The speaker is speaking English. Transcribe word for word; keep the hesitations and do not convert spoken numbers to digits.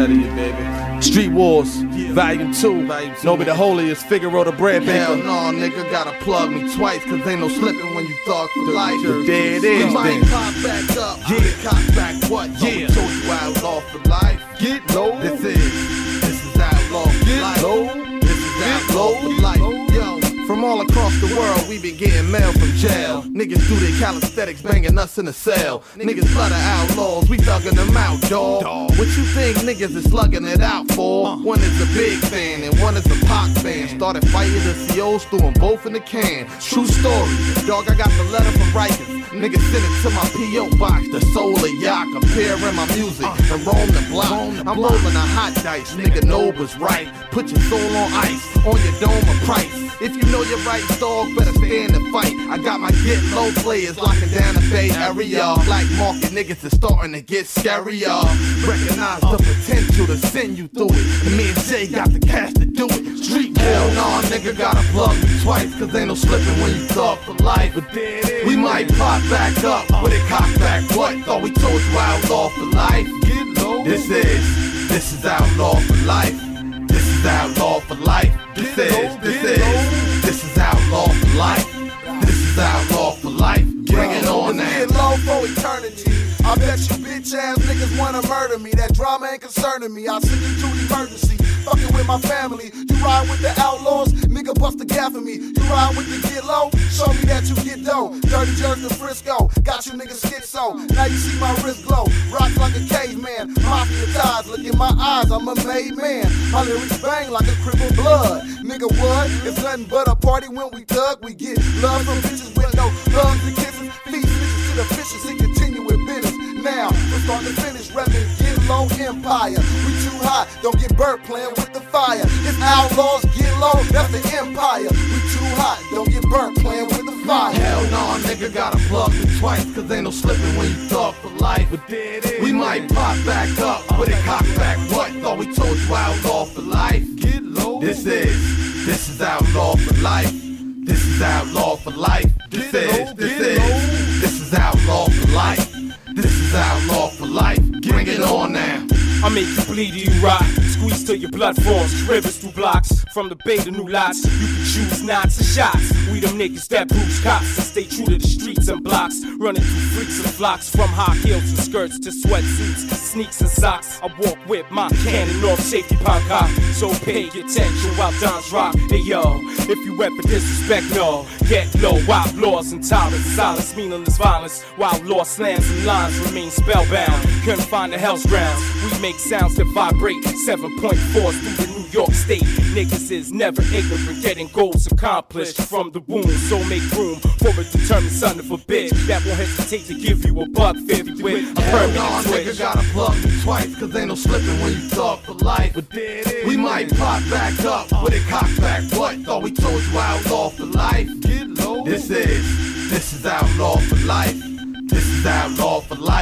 study it, baby. Street Wars, yeah. Volume two. Volume two. Know me the holiest, Figaro the bread baker. Hell no, nigga, gotta plug me twice, cause ain't no slipping when you thug for life. But there it is, we might then. pop back up, yeah. Cock back what? Yeah. So we told you outlaw for life. Get low. This is, this is outlaw for Get life. low. This is outlaw for life. Yo. From all across the world, we be getting mail from jail. Niggas do their calisthenics, banging us in the cell. Niggas blood of outlaws, we thugging them out, dawg. What you think niggas is slugging it out for? One is a big fan and one is a Pac fan. Started fighting the C Os, threw them both in the can. True story, dog, I got the letter from Rikers. Niggas sent it to my P O box. The soul of Yak, appear in my music and roam the block. I'm rolling a hot dice, nigga know what's right. Put your soul on ice, on your dome of price. If you know your rights, dog, better stand and fight. I got my get low players locking down the Bay Area. Black market niggas is starting to get scarier. Recognize the potential to send you through it. And me and Jay got the cash to do it. Street hell nah, nigga gotta plug me twice, cause ain't no slipping when you thug for life. But there it is. We might pop back up with it cock back. What? Thought we told you outlaw for life. Get low. This is, this is outlaw for life. This is outlaw for life. This is, this is, this is outlaw for life. This is outlaw for life. Bring it on now. Get low for eternity. I bet you bitch ass niggas wanna murder me. That drama ain't concerning me. I send you to emergency. Fucking with my family. You ride with the outlaws, nigga bust the gap for me. You ride with the get low, show me that you get dough. Dirty Jersey to Frisco, got you niggas schizo. Now you see my wrist glow, rock like a caveman. Mafia ties, look in my eyes, I'm a made man. My lyrics bang like a crippled blood. Nigga what? It's nothing but a party when we thug. We get love from bitches with no hugs and kisses. Feed bitches to the fishes and continue with business. Now, we're starting to finish repping Get Low Empire. We too hot, don't get burnt playing with the fire. It's outlaws, get low, that's the empire. We too hot, don't get burnt playing with the fire. Hell nah, nigga gotta plug me twice, cause ain't no slipping when you talk for life. But there it is. We might pop back up with it cock back. What? Thought we told you outlaw for life. Get low. This is, this is outlaw for life. This is outlaw for life. This is, this is, this is outlaw for life. This is outlaw for life. Bring it on now. I make you bleed or you rock. Squeeze till your blood forms. Rivers through blocks. From the bay to new lots. You can choose knots or shots. We them niggas that bruise cops and stay true to the streets and blocks. Running through freaks and flocks. From high heels and skirts to sweatsuits, sneaks and socks. I walk with my cannon off safety punk high. So pay attention while Don's rock. Hey yo, if you ever disrespect, no. Get low, outlaws and tyrants. Silence, meaningless violence. While law slams and lines remain spellbound. Couldn't find the hell's grounds. We make sounds that vibrate. Seven point fours through the New York State. Niggas is never ignorant, getting goals accomplished from the womb. So make room for a determined son of a bitch that won't hesitate to give you a buck fifty with a Hell permanent nah, switch. nigga gotta plug me twice, cause ain't no slipping when you talk for life. But there it is. We might pop back up with it cock back. What? Thought we told you outlaw for life. Get low. This is, this is outlaw for life. This is outlaw for life.